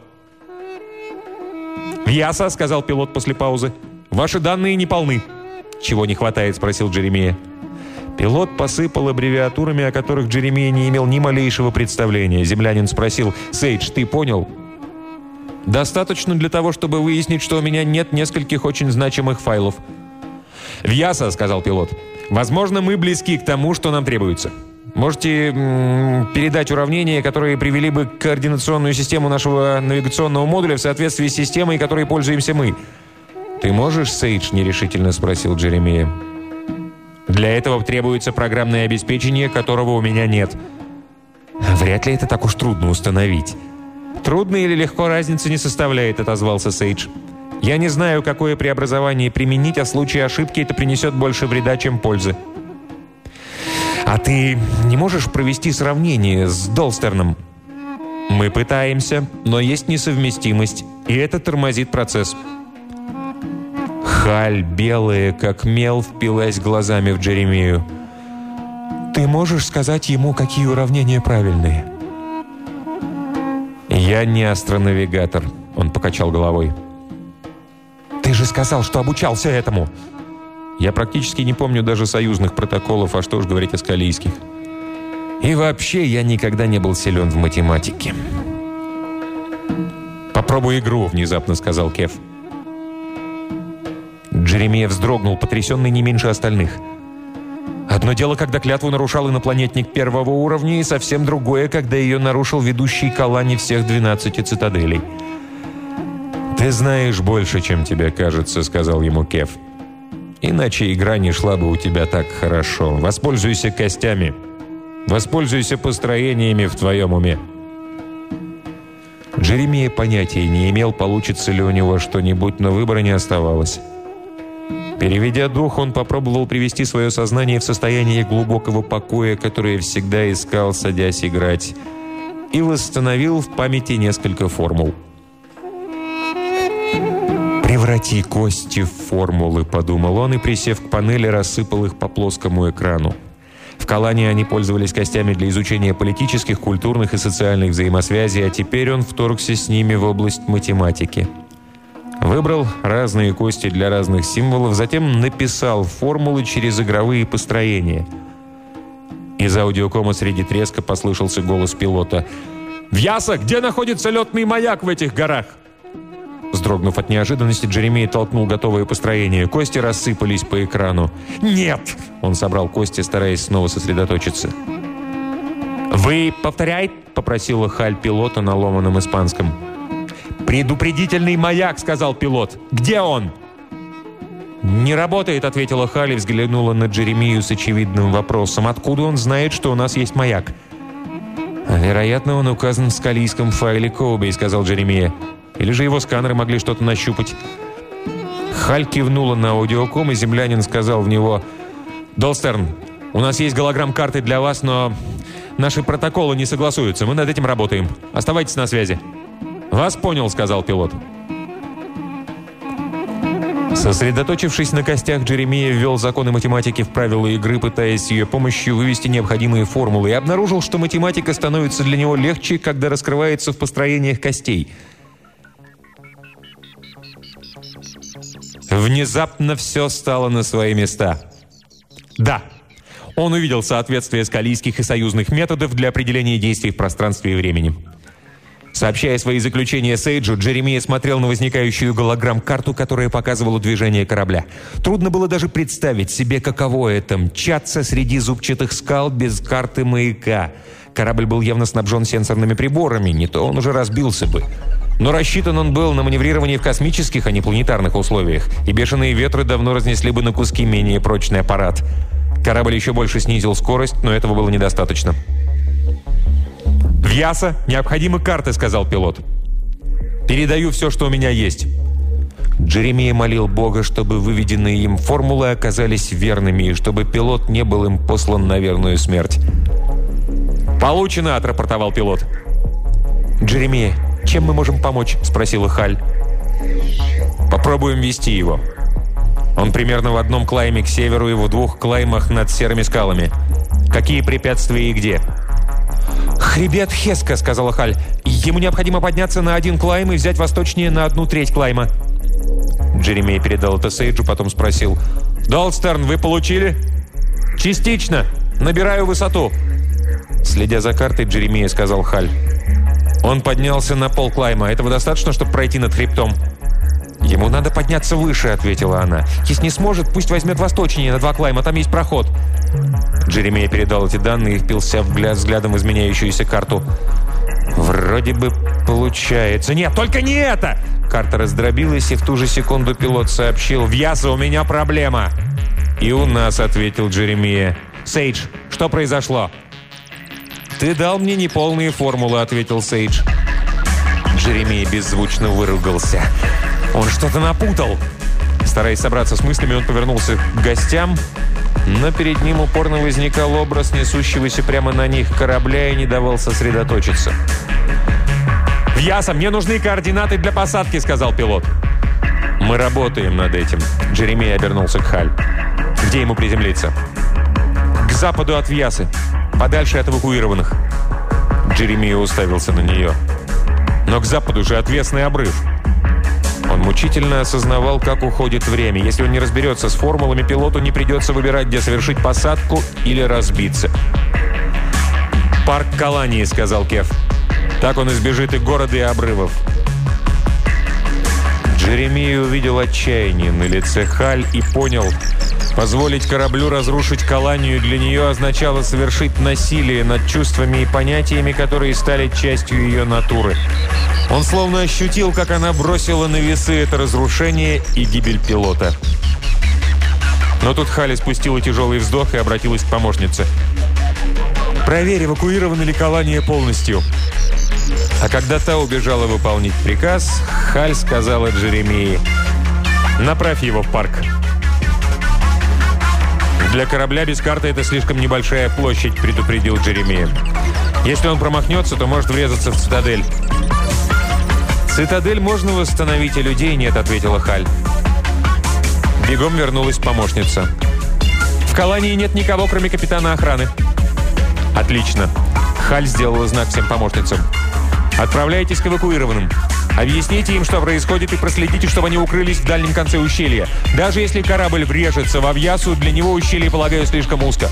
«Вьяса», – сказал пилот после паузы. «Ваши данные не полны». «Чего не хватает?» – спросил Джеремия. Пилот посыпал аббревиатурами, о которых Джеремия не имел ни малейшего представления. Землянин спросил: «Сейдж, ты понял?» «Достаточно для того, чтобы выяснить, что у меня нет нескольких очень значимых файлов». «Вьяса», — сказал пилот, — «возможно, мы близки к тому, что нам требуется. Можете м-м, передать уравнения, которые привели бы координационную систему нашего навигационного модуля в соответствии с системой, которой пользуемся мы». «Ты можешь, Сейдж?» — нерешительно спросил Джеремия. «Для этого требуется программное обеспечение, которого у меня нет». «Вряд ли это так уж трудно установить». «Трудно или легко, разницы не составляет», — отозвался Сейдж. «Я не знаю, какое преобразование применить, а в случае ошибки это принесет больше вреда, чем пользы». «А ты не можешь провести сравнение с Долстерном?» «Мы пытаемся, но есть несовместимость, и это тормозит процесс». Халь, белая, как мел, впилась глазами в Джеремию. «Ты можешь сказать ему, какие уравнения правильные?» «Я не астронавигатор», — он покачал головой. «Ты же сказал, что обучался этому!» «Я практически не помню даже союзных протоколов, а что уж говорить о скалийских. И вообще, я никогда не был силен в математике». «Попробуй игру», — внезапно сказал Кеф. Джеремия вздрогнул, потрясенный не меньше остальных. Одно дело, когда клятву нарушал инопланетник первого уровня, и совсем другое, когда ее нарушил ведущий к Алане всех двенадцати цитаделей. «Ты знаешь больше, чем тебе кажется», — сказал ему Кеф. «Иначе игра не шла бы у тебя так хорошо. Воспользуйся костями. Воспользуйся построениями в твоем уме». Джеремия понятия не имел, получится ли у него что-нибудь, но выбора не оставалось. Переведя дух, он попробовал привести свое сознание в состояние глубокого покоя, которое всегда искал, садясь играть, и восстановил в памяти несколько формул. «Преврати кости в формулы», — подумал он, и, присев к панели, рассыпал их по плоскому экрану. В Калане они пользовались костями для изучения политических, культурных и социальных взаимосвязей, а теперь он вторгся с ними в область математики. Выбрал разные кости для разных символов, затем написал формулы через игровые построения. Из аудиокома среди треска послышался голос пилота. «Вьяса, где находится летный маяк в этих горах?» Вздрогнув от неожиданности, Джеремия толкнул готовое построение. Кости рассыпались по экрану. «Нет!» — он собрал кости, стараясь снова сосредоточиться. «Вы повторяй?» — попросила Халь пилота на ломаном испанском. «Предупредительный маяк», — сказал пилот. «Где он?» «Не работает», — ответила Халь и взглянула на Джеремию с очевидным вопросом. «Откуда он знает, что у нас есть маяк?» «Вероятно, он указан в скалийском файле Коуби», — сказал Джеремия. «Или же его сканеры могли что-то нащупать». Халь кивнула на аудиоком, и землянин сказал в него: «Долстерн, у нас есть голограмм-карты для вас, но наши протоколы не согласуются. Мы над этим работаем. Оставайтесь на связи». «Вас понял», — сказал пилот. Сосредоточившись на костях, Джеремия ввел законы математики в правила игры, пытаясь с ее помощью вывести необходимые формулы, и обнаружил, что математика становится для него легче, когда раскрывается в построениях костей. Внезапно все стало на свои места. Да, он увидел соответствие скалийских и союзных методов для определения действий в пространстве и времени. Сообщая свои заключения Сейджу, Джеремия смотрел на возникающую голограмм-карту, которая показывала движение корабля. Трудно было даже представить себе, каково это — мчаться среди зубчатых скал без карты маяка. Корабль был явно снабжен сенсорными приборами, не то он уже разбился бы. Но рассчитан он был на маневрирование в космических, а не планетарных условиях, и бешеные ветры давно разнесли бы на куски менее прочный аппарат. Корабль еще больше снизил скорость, но этого было недостаточно. «Вьяса, необходимы карты», — сказал пилот. «Передаю все, что у меня есть». Джеремия молил Бога, чтобы выведенные им формулы оказались верными, и чтобы пилот не был им послан на верную смерть. «Получено», — отрапортовал пилот. «Джеремия, чем мы можем помочь?» — спросила Халь. «Попробуем вести его. Он примерно в одном клайме к северу и в двух клаймах над серыми скалами. Какие препятствия и где?» «Хребет Хеска», — сказала Халь. «Ему необходимо подняться на один клайм и взять восточнее на одну треть клайма». Джеремия передал это Сейджу, потом спросил: «Долстерн, вы получили?» «Частично. Набираю высоту». Следя за картой, Джеремия сказал Халь. Он поднялся на пол клайма. Этого достаточно, чтобы пройти над хребтом? «Ему надо подняться выше», — ответила она. «Если не сможет, пусть возьмет восточнее на два клайма, там есть проход». Джеремия передал эти данные и впился взглядом в изменяющуюся карту. «Вроде бы получается». «Нет, только не это!» Карта раздробилась, и в ту же секунду пилот сообщил: «Вьяса, у меня проблема!» «И у нас», — ответил Джеремия. «Сейдж, что произошло?» «Ты дал мне неполные формулы», — ответил Сейдж. Джеремия беззвучно выругался. Он что-то напутал. Стараясь собраться с мыслями, он повернулся к гостям, но перед ним упорно возникал образ несущегося прямо на них корабля и не давал сосредоточиться. «Вьяса, мне нужны координаты для посадки», — сказал пилот. «Мы работаем над этим», — Джеремия обернулся к Халь. «Где ему приземлиться?» «К западу от Вьясы, подальше от эвакуированных». Джеремия уставился на нее. «Но к западу же отвесный обрыв». Он мучительно осознавал, как уходит время. Если он не разберется с формулами, пилоту не придется выбирать, где совершить посадку или разбиться. «Парк Калании», — сказал Кев. «Так он избежит и города, и обрывов». Джеремия увидел отчаяние на лице Халь и понял, позволить кораблю разрушить Каланию для нее означало совершить насилие над чувствами и понятиями, которые стали частью ее натуры. Он словно ощутил, как она бросила на весы это разрушение и гибель пилота. Но тут Халь спустила тяжелый вздох и обратилась к помощнице. «Проверь, эвакуирована ли Калания полностью». А когда та убежала выполнить приказ, Халь сказала Джеремии: «Направь его в парк». «Для корабля без карты это слишком небольшая площадь», — предупредил Джеремия. «Если он промахнется, то может врезаться в цитадель». «Цитадель можно восстановить, а людей нет», — ответила Халь. Бегом вернулась помощница. «В Калании нет никого, кроме капитана охраны». «Отлично». Халь сделала знак всем помощницам. «Отправляйтесь к эвакуированным. Объясните им, что происходит, и проследите, чтобы они укрылись в дальнем конце ущелья. Даже если корабль врежется во Вьясу, для него ущелье, полагаю, слишком узко».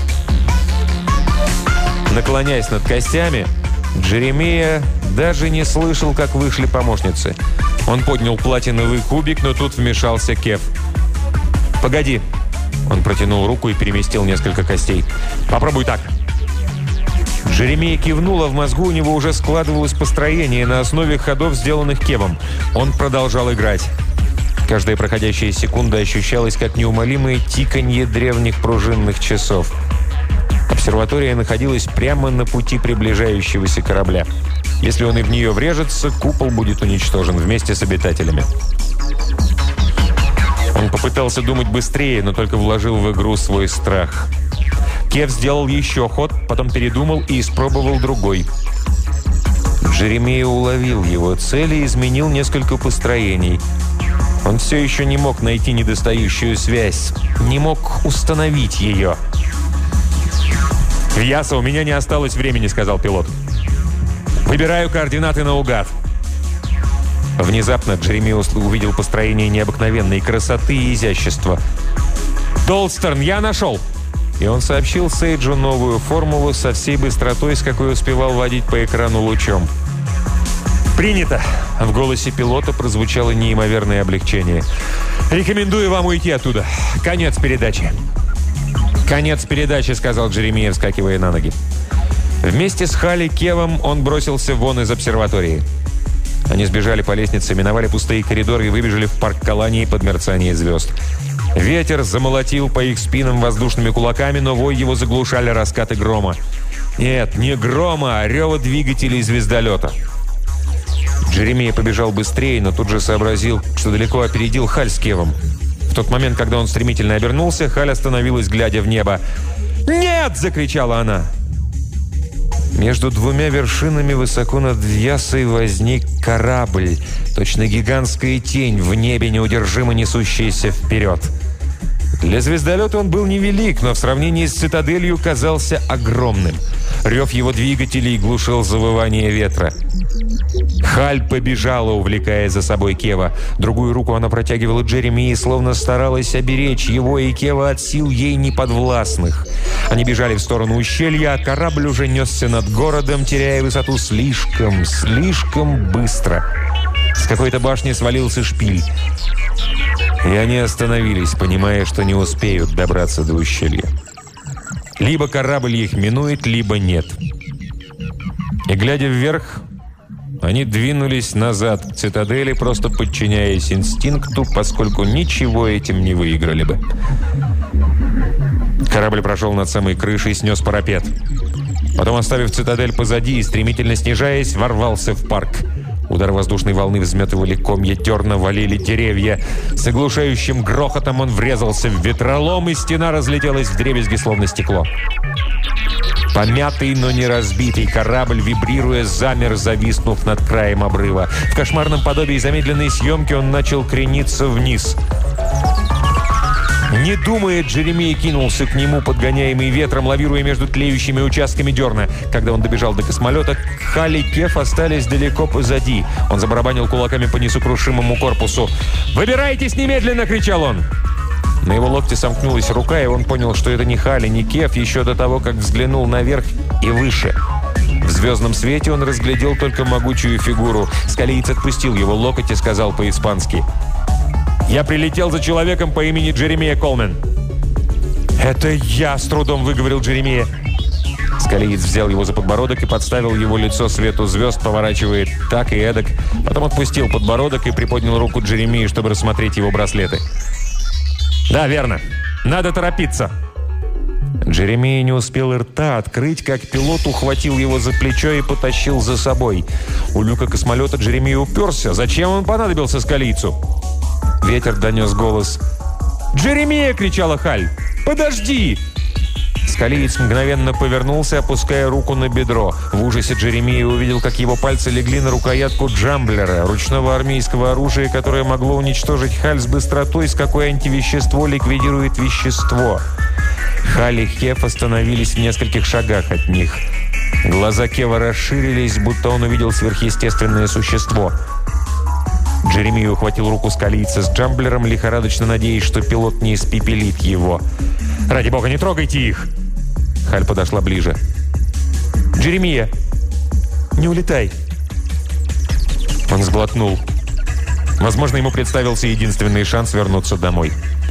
Наклоняясь над костями, Джеремия даже не слышал, как вышли помощницы. Он поднял платиновый кубик, но тут вмешался Кев. «Погоди». Он протянул руку и переместил несколько костей. «Попробуй так». Джеремия кивнул, а в мозгу у него уже складывалось построение на основе ходов, сделанных Кевом. Он продолжал играть. Каждая проходящая секунда ощущалась как неумолимое тиканье древних пружинных часов. Обсерватория находилась прямо на пути приближающегося корабля. Если он и в нее врежется, купол будет уничтожен вместе с обитателями. Он попытался думать быстрее, но только вложил в игру свой страх. Кев сделал еще ход, потом передумал и испробовал другой. Джеремия уловил его цели и изменил несколько построений. Он все еще не мог найти недостающую связь, не мог установить ее. «Вьяса, у меня не осталось времени», — сказал пилот. «Выбираю координаты наугад». Внезапно Джеремия увидел построение необыкновенной красоты и изящества. «Долстерн, я нашел!» И он сообщил Сейджу новую формулу со всей быстротой, с какой успевал водить по экрану лучом. «Принято!» В голосе пилота прозвучало неимоверное облегчение. «Рекомендую вам уйти оттуда. Конец передачи». «Конец передачи», — сказал Джеремия, вскакивая на ноги. Вместе с Халли Кевом он бросился вон из обсерватории. Они сбежали по лестнице, миновали пустые коридоры и выбежали в парк Калании под мерцание звезд. Ветер замолотил по их спинам воздушными кулаками, но вой его заглушали раскаты грома. Нет, не грома, а рева двигателей звездолета. Джеремия побежал быстрее, но тут же сообразил, что далеко опередил Халь с Кевом. В тот момент, когда он стремительно обернулся, Халь остановилась, глядя в небо. «Нет!» – закричала она. Между двумя вершинами высоко над Вьясой возник корабль, точно гигантская тень в небе, неудержимо несущаяся вперед. Для звездолета он был невелик, но в сравнении с цитаделью казался огромным. Рев его двигателей глушил завывание ветра. Халь побежала, увлекая за собой Кева. Другую руку она протягивала Джеремии, словно старалась оберечь его и Кева от сил ей неподвластных. Они бежали в сторону ущелья, а корабль уже несся над городом, теряя высоту слишком, слишком быстро. С какой-то башни свалился шпиль. И они остановились, понимая, что не успеют добраться до ущелья. Либо корабль их минует, либо нет. И, глядя вверх, они двинулись назад к цитадели, просто подчиняясь инстинкту, поскольку ничего этим не выиграли бы. Корабль прошел над самой крышей и снес парапет. Потом, оставив цитадель позади и стремительно снижаясь, ворвался в парк. Удар воздушной волны взметывали комья дерна, валили деревья. С оглушающим грохотом он врезался в ветролом, и стена разлетелась вдребезги, словно стекло. Помятый, но не разбитый корабль, вибрируя, замер, зависнув над краем обрыва. В кошмарном подобии замедленной съемки он начал крениться вниз. Не думая, Джеремия кинулся к нему, подгоняемый ветром, лавируя между тлеющими участками дерна. Когда он добежал до космолета, Халь и Кев остались далеко позади. Он забарабанил кулаками по несокрушимому корпусу. «Выбирайтесь немедленно!» — кричал он. На его локте сомкнулась рука, и он понял, что это не Халь, не Кев, еще до того, как взглянул наверх и выше. В звездном свете он разглядел только могучую фигуру. Скалиец отпустил его локоть и сказал по-испански: «Я прилетел за человеком по имени Джеремия Колмен». «Это я!» — с трудом выговорил Джеремия. Скалиец взял его за подбородок и подставил его лицо свету звезд, поворачивая так и эдак. Потом отпустил подбородок и приподнял руку Джеремии, чтобы рассмотреть его браслеты. «Да, верно. Надо торопиться». Джеремия не успел и рта открыть, как пилот ухватил его за плечо и потащил за собой. У люка космолета Джеремия уперся. Зачем он понадобился скалийцу? Ветер донес голос. «Джеремия!» — кричала Халь. «Подожди!» Скалиец мгновенно повернулся, опуская руку на бедро. В ужасе Джеремия увидел, как его пальцы легли на рукоятку джамблера, ручного армейского оружия, которое могло уничтожить Халь с быстротой, с какой антивещество ликвидирует вещество. Халь и Кев остановились в нескольких шагах от них. Глаза Кева расширились, будто он увидел сверхъестественное существо. Джеремия ухватил руку скалийца с джамблером, лихорадочно надеясь, что пилот не испепелит его. «Ради бога, не трогайте их!» Халь подошла ближе. «Джеремия, не улетай!» Он сглотнул. Возможно, ему представился единственный шанс вернуться домой.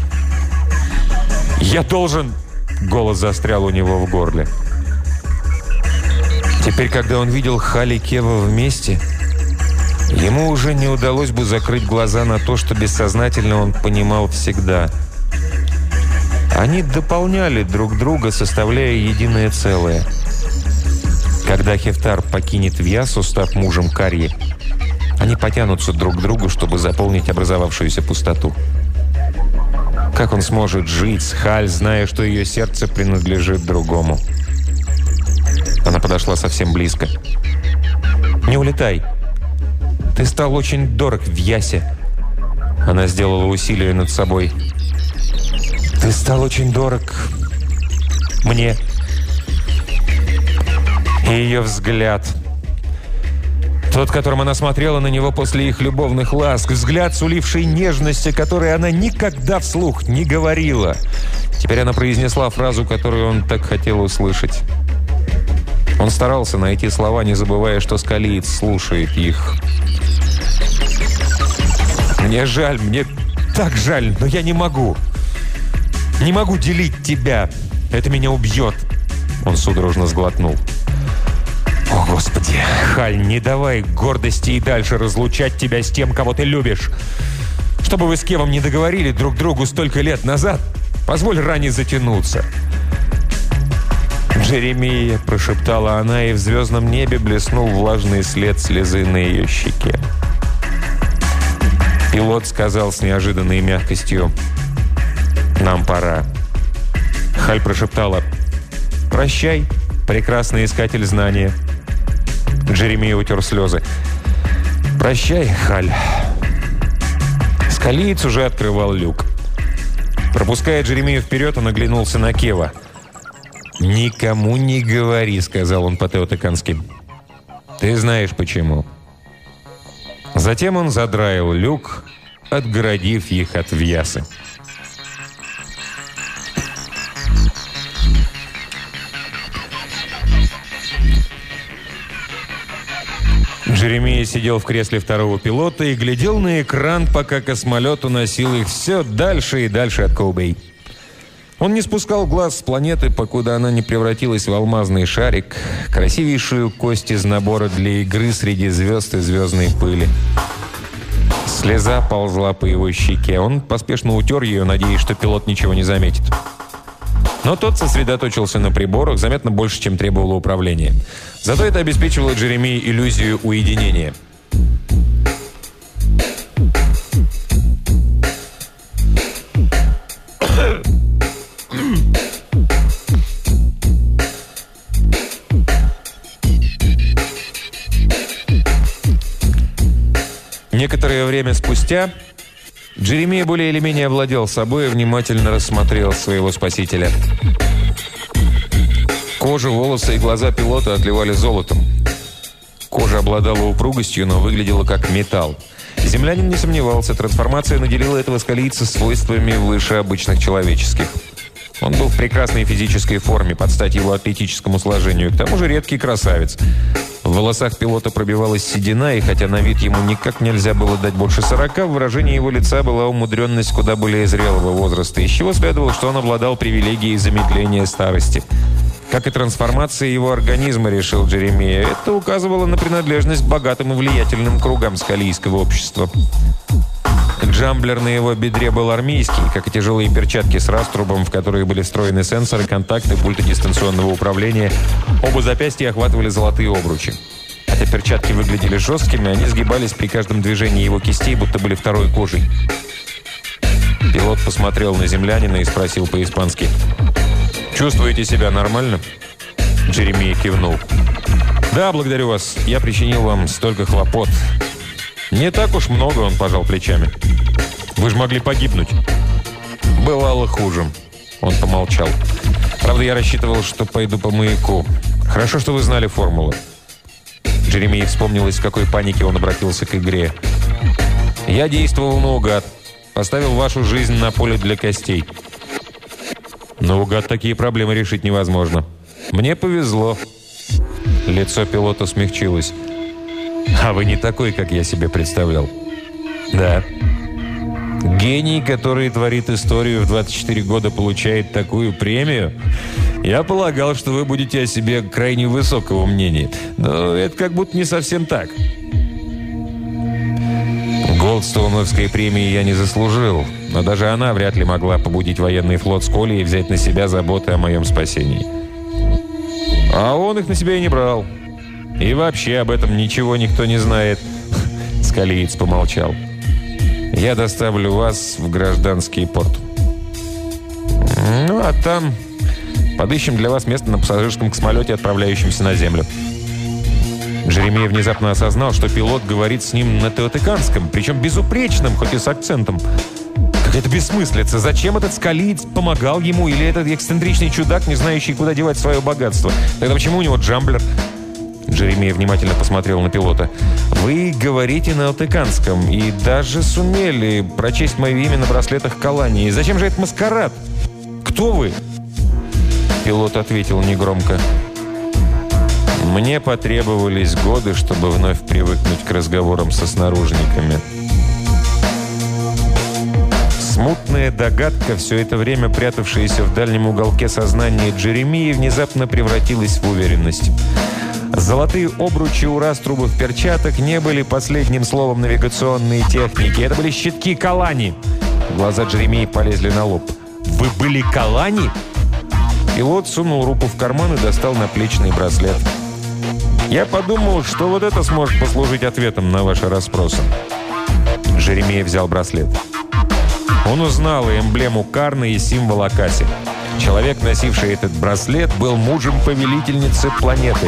«Я должен...» Голос застрял у него в горле. Теперь, когда он видел Халь и Кева вместе, ему уже не удалось бы закрыть глаза на то, что бессознательно он понимал всегда. Они дополняли друг друга, составляя единое целое. Когда Хефтар покинет Вьясу, став мужем Карьи, они потянутся друг к другу, чтобы заполнить образовавшуюся пустоту. Как он сможет жить с Халь, зная, что ее сердце принадлежит другому? Она подошла совсем близко. «Не улетай. Ты стал очень дорог в Ясе». Она сделала усилие над собой. «Ты стал очень дорог мне». И ее взгляд, тот, которым она смотрела на него после их любовных ласк, взгляд, суливший нежность, о которой она никогда вслух не говорила. Теперь она произнесла фразу, которую он так хотел услышать. Он старался найти слова, не забывая, что скалиец слушает их. «Мне жаль, мне так жаль, но я не могу. Не могу делить тебя. Это меня убьет». Он судорожно сглотнул. «О, Господи! Халь, не давай гордости и дальше разлучать тебя с тем, кого ты любишь. Что бы вы с Кевом не договорили друг другу столько лет назад, позволь ране затянуться». «Джеремия», — прошептала она, и в звездном небе блеснул влажный след слезы на ее щеке. Пилот сказал с неожиданной мягкостью: «Нам пора». Халь прошептала: «Прощай, прекрасный искатель знания». Джеремия утер слезы. «Прощай, Халь». Скалиец уже открывал люк. Пропуская Джеремию вперед, он оглянулся на Кева. «Никому не говори», — сказал он по-теотекански. «Ты знаешь, почему». Затем он задраил люк, отгородив их от вьясы. Джеремия сидел в кресле второго пилота и глядел на экран, пока космолет уносил их все дальше и дальше от Коубэй. Он не спускал глаз с планеты, покуда она не превратилась в алмазный шарик, красивейшую кость из набора для игры среди звезд и звездной пыли. Слеза ползла по его щеке. Он поспешно утер ее, надеясь, что пилот ничего не заметит. Но тот сосредоточился на приборах заметно больше, чем требовало управления. Зато это обеспечивало Джеремии иллюзию уединения. Некоторое время спустя Джеремия более или менее овладел собой и внимательно рассмотрел своего спасителя. Кожа, волосы и глаза пилота отливали золотом. Кожа обладала упругостью, но выглядела как металл. Землянин не сомневался, трансформация наделила этого скалийца свойствами выше обычных человеческих. Он был в прекрасной физической форме, под стать его атлетическому сложению. К тому же редкий красавец. В волосах пилота пробивалась седина, и хотя на вид ему никак нельзя было дать больше сорока, в выражении его лица была умудренность куда более зрелого возраста, из чего следовало, что он обладал привилегией замедления старости. Как и трансформация его организма, решил Джеремия, это указывало на принадлежность к богатым и влиятельным кругам скалийского общества. Джамблер на его бедре был армейский, как и тяжелые перчатки с раструбом, в которые были встроены сенсоры, контакты, пульты дистанционного управления. Оба запястья охватывали золотые обручи. Хотя перчатки выглядели жесткими, они сгибались при каждом движении его кистей, будто были второй кожей. Пилот посмотрел на землянина и спросил по-испански: «Чувствуете себя нормально?» Джеремия кивнул. «Да, благодарю вас. Я причинил вам столько хлопот». «Не так уж много», — он пожал плечами. «Вы же могли погибнуть». «Бывало хуже». Он помолчал. «Правда, я рассчитывал, что пойду по маяку. Хорошо, что вы знали формулу». Джеремии вспомнилось, в какой панике он обратился к игре. «Я действовал наугад. Поставил вашу жизнь на поле для костей». «Наугад такие проблемы решить невозможно». «Мне повезло». Лицо пилота смягчилось. «А вы не такой, как я себе представлял». «Да». «Гений, который творит историю в двадцать четыре года, получает такую премию? Я полагал, что вы будете о себе крайне высокого мнения. Но это как будто не совсем так». Голдстоуновской премии я не заслужил, но даже она вряд ли могла побудить военный флот Сколи и взять на себя заботы о моем спасении. А он их на себя и не брал. И вообще об этом ничего никто не знает. Скалиец помолчал. Я доставлю вас в гражданский порт. Ну, а там подыщем для вас место на пассажирском космолете, отправляющемся на Землю. Джеремия внезапно осознал, что пилот говорит с ним на теотиканском, причем безупречным, хоть и с акцентом. Какая-то бессмыслица. Зачем этот скалиец помогал ему? Или этот эксцентричный чудак, не знающий, куда девать свое богатство? Тогда почему у него джамблер? Джеремия внимательно посмотрел на пилота. «Вы говорите на алтыканском и даже сумели прочесть мое имя на браслетах Калании. Зачем же этот маскарад? Кто вы?» Пилот ответил негромко. «Мне потребовались годы, чтобы вновь привыкнуть к разговорам со снаружниками». Смутная догадка, все это время прятавшаяся в дальнем уголке сознания Джеремии, внезапно превратилась в уверенность. Золотые обручи у раструбов перчаток не были последним словом навигационной техники. Это были щитки Калани. Глаза Джеремии полезли на лоб. «Вы были Калани?» Пилот сунул руку в карман и достал наплечный браслет. «Я подумал, что вот это сможет послужить ответом на ваши расспросы». Джеремия взял браслет. Он узнал и эмблему Карна, и символ Акаси. Человек, носивший этот браслет, был мужем повелительницы планеты.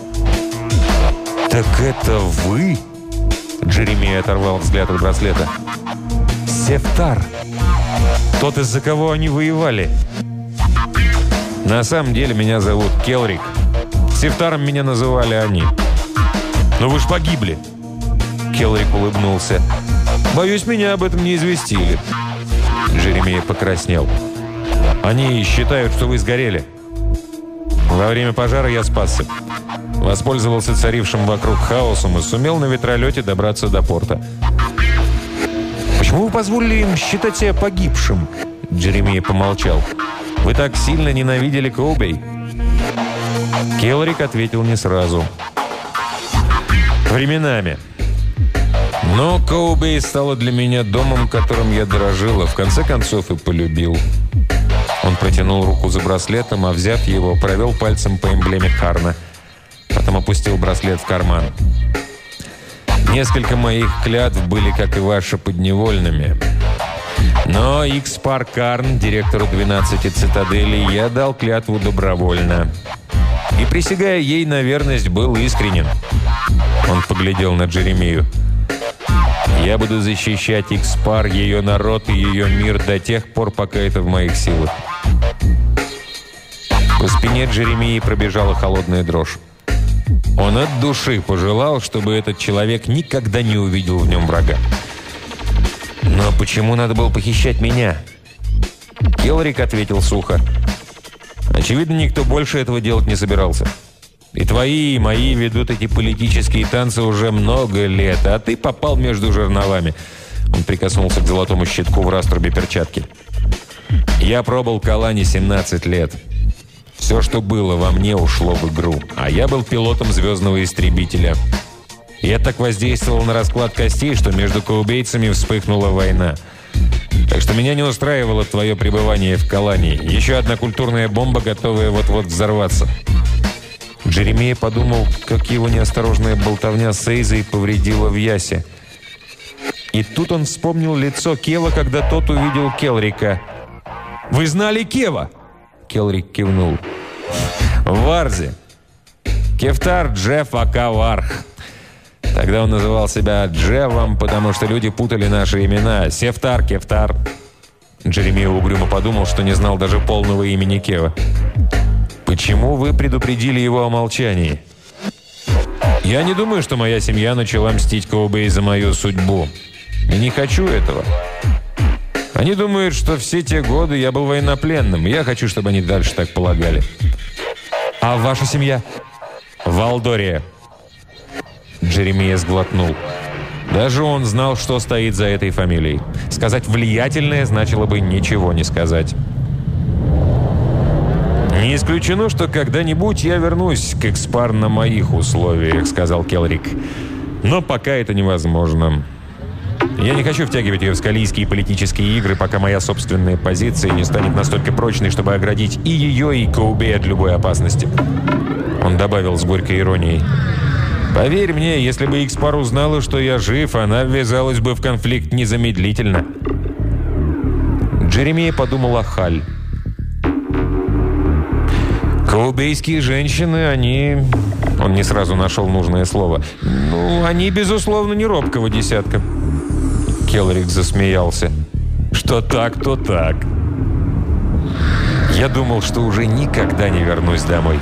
«Так это вы?» Джеремия оторвал взгляд от браслета. «Сефтар. Тот, из-за кого они воевали». «На самом деле меня зовут Келрик. Сефтаром меня называли они». «Но вы ж погибли». Келрик улыбнулся. «Боюсь, меня об этом не известили». Джеремия покраснел. «Они считают, что вы сгорели. Во время пожара я спасся. Воспользовался царившим вокруг хаосом и сумел на ветролете добраться до порта». «Почему вы позволили им считать себя погибшим?» Джеремия помолчал. «Вы так сильно ненавидели Коубей?» Келрик ответил не сразу. «Временами. Но Коубей стала для меня домом, которым я дорожил, а в конце концов и полюбил». Он протянул руку за браслетом, а взяв его, провел пальцем по эмблеме Карна. Потом опустил браслет в карман. «Несколько моих клятв были, как и ваши, подневольными. Но Икспар Карн, директору двенадцати цитаделей, я дал клятву добровольно. И, присягая ей на верность, был искренен». Он поглядел на Джеремию. «Я буду защищать Икспар, ее народ и ее мир до тех пор, пока это в моих силах». По спине Джеремии пробежала холодная дрожь. Он от души пожелал, чтобы этот человек никогда не увидел в нем врага. «Но почему надо было похищать меня?» Келрик ответил сухо. «Очевидно, никто больше этого делать не собирался. И твои, и мои ведут эти политические танцы уже много лет, а ты попал между жерновами». Он прикоснулся к золотому щитку в раструбе перчатки. «Я пробыл Калани семнадцать лет. Все, что было во мне, ушло в игру. А я был пилотом звездного истребителя. Я так воздействовал на расклад костей, что между коубейцами вспыхнула война. Так что меня не устраивало твое пребывание в Калании. Еще одна культурная бомба, готовая вот-вот взорваться». Джеремия подумал, как его неосторожная болтовня с Эйзой повредила в Ясе. И тут он вспомнил лицо Кева, когда тот увидел Келрика. «Вы знали Кева?» Келрик кивнул. «В Варзе. Кефтар Джефф Акаварх. Тогда он называл себя Джевом, потому что люди путали наши имена. Сефтар, Кефтар». Джеремия угрюмо подумал, что не знал даже полного имени Кева. «Почему вы предупредили его о молчании?» «Я не думаю, что моя семья начала мстить Коубей за мою судьбу. И не хочу этого. Они думают, что все те годы я был военнопленным. Я хочу, чтобы они дальше так полагали». «А ваша семья?» «Валдория». Джеремия сглотнул. Даже он знал, что стоит за этой фамилией. Сказать «влиятельное» значило бы ничего не сказать. «Не исключено, что когда-нибудь я вернусь к Экспар на моих условиях», — сказал Келрик. «Но пока это невозможно. Я не хочу втягивать ее в скалийские политические игры, пока моя собственная позиция не станет настолько прочной, чтобы оградить и ее, и Коубей от любой опасности». Он добавил с горькой иронией. «Поверь мне, если бы Икспар узнала, что я жив, она ввязалась бы в конфликт незамедлительно». Джеремия подумал о Халь. «Коубейские женщины, они...» Он не сразу нашел нужное слово. «Ну, они, безусловно, не робкого десятка». Келрик засмеялся. «Что так, то так. Я думал, что уже никогда не вернусь домой».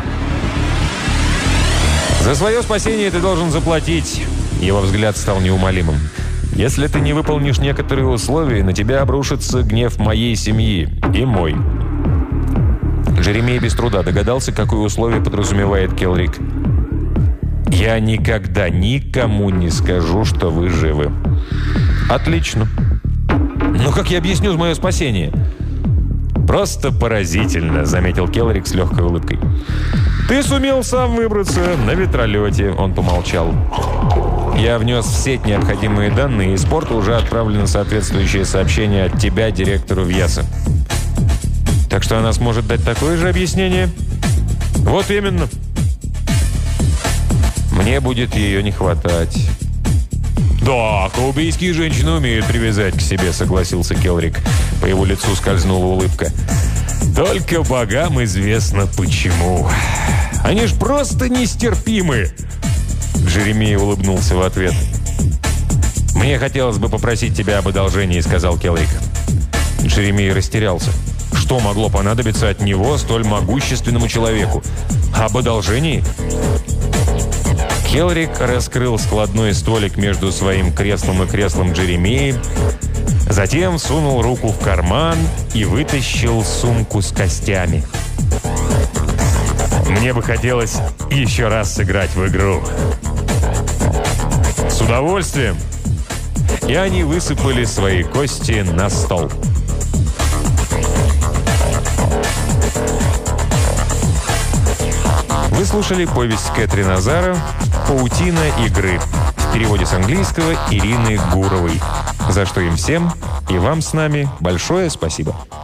«За свое спасение ты должен заплатить». Его взгляд стал неумолимым. «Если ты не выполнишь некоторые условия, на тебя обрушится гнев моей семьи и мой». Джеремия без труда догадался, какое условие подразумевает Келрик. «Я никогда никому не скажу, что вы живы». «Отлично. Но как я объясню мое спасение?» «Просто поразительно», — заметил Келрик с легкой улыбкой. «Ты сумел сам выбраться на ветролете», — он помолчал. «Я внес в сеть необходимые данные, и с порта уже отправлено соответствующее сообщение от тебя, директору Вьяса». «Так что она сможет дать такое же объяснение?» «Вот именно». «Мне будет ее не хватать». «Да, коубейские женщины умеют привязать к себе», — согласился Келрик. По его лицу скользнула улыбка. «Только богам известно почему. Они ж просто нестерпимы!» Джеремия улыбнулся в ответ. «Мне хотелось бы попросить тебя об одолжении», — сказал Келрик. Джеремия растерялся. Что могло понадобиться от него столь могущественному человеку? Об одолжении? Хелрик раскрыл складной столик между своим креслом и креслом Джеремии, затем сунул руку в карман и вытащил сумку с костями. «Мне бы хотелось еще раз сыграть в игру». «С удовольствием!» И они высыпали свои кости на стол. Вы слушали повесть Кэтрин Азара «Паутина игры» в переводе с английского Ирины Гуровой, за что им всем и вам с нами большое спасибо.